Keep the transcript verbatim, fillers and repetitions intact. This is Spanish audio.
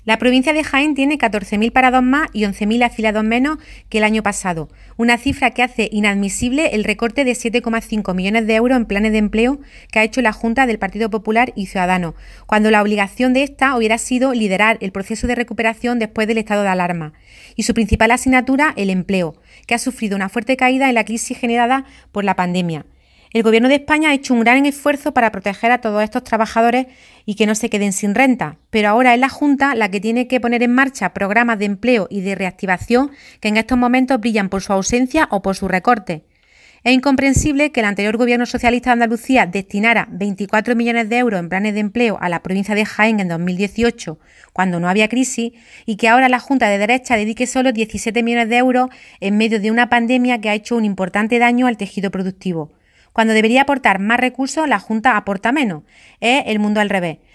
La provincia de Jaén tiene catorce mil parados más y once mil afiliados menos que el año pasado, una cifra que hace inadmisible el recorte de siete coma cinco millones de euros en planes de empleo que ha hecho la Junta del Partido Popular y Ciudadanos, cuando la obligación de esta hubiera sido liderar el proceso de recuperación después del estado de alarma, y su principal asignatura, el empleo, que ha sufrido una fuerte caída en la crisis generada por la pandemia. El Gobierno de España ha hecho un gran esfuerzo para proteger a todos estos trabajadores y que no se queden sin renta, pero ahora es la Junta la que tiene que poner en marcha programas de empleo y de reactivación que en estos momentos brillan por su ausencia o por su recorte. Es incomprensible que el anterior Gobierno socialista de Andalucía destinara veinticuatro millones de euros en planes de empleo a la provincia de Jaén en dos mil dieciocho, cuando no había crisis, y que ahora la Junta de derecha dedique solo diecisiete millones de euros en medio de una pandemia que ha hecho un importante daño al tejido productivo. Cuando debería aportar más recursos, la Junta aporta menos. Es el mundo al revés.